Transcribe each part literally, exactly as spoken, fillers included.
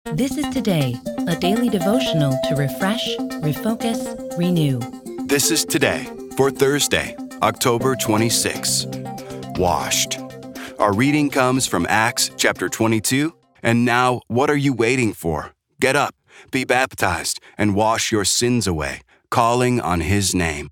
This is Today, a daily devotional to refresh, refocus, renew. This is Today for Thursday, October twenty-sixth. Washed. Our reading comes from Acts chapter twenty-two. And now, what are you waiting for? Get up, be baptized, and wash your sins away, calling on His name.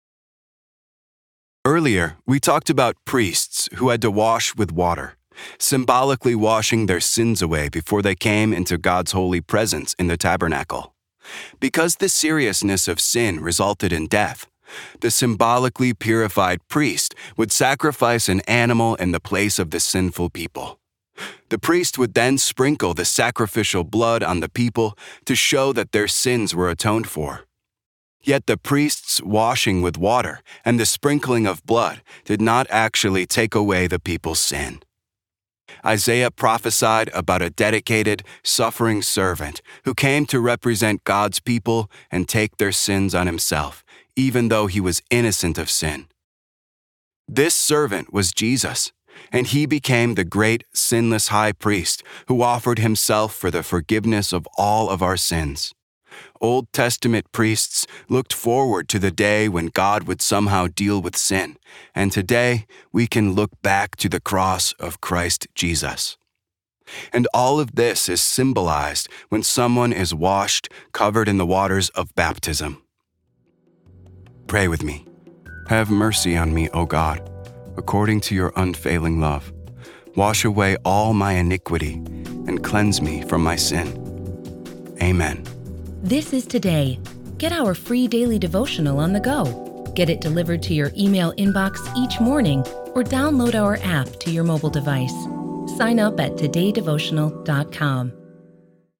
Earlier, we talked about priests who had to wash with water, symbolically washing their sins away before they came into God's holy presence in the tabernacle. Because the seriousness of sin resulted in death, the symbolically purified priest would sacrifice an animal in the place of the sinful people. The priest would then sprinkle the sacrificial blood on the people to show that their sins were atoned for. Yet the priest's washing with water and the sprinkling of blood did not actually take away the people's sin. Isaiah prophesied about a dedicated, suffering servant who came to represent God's people and take their sins on himself, even though he was innocent of sin. This servant was Jesus, and he became the great sinless high priest who offered himself for the forgiveness of all of our sins. Old Testament priests looked forward to the day when God would somehow deal with sin, and today we can look back to the cross of Christ Jesus. And all of this is symbolized when someone is washed, covered in the waters of baptism. Pray with me. Have mercy on me, O God, according to your unfailing love. Wash away all my iniquity and cleanse me from my sin. Amen. This is Today. Get our free daily devotional on the go. Get it delivered to your email inbox each morning or download our app to your mobile device. Sign up at today devotional dot com.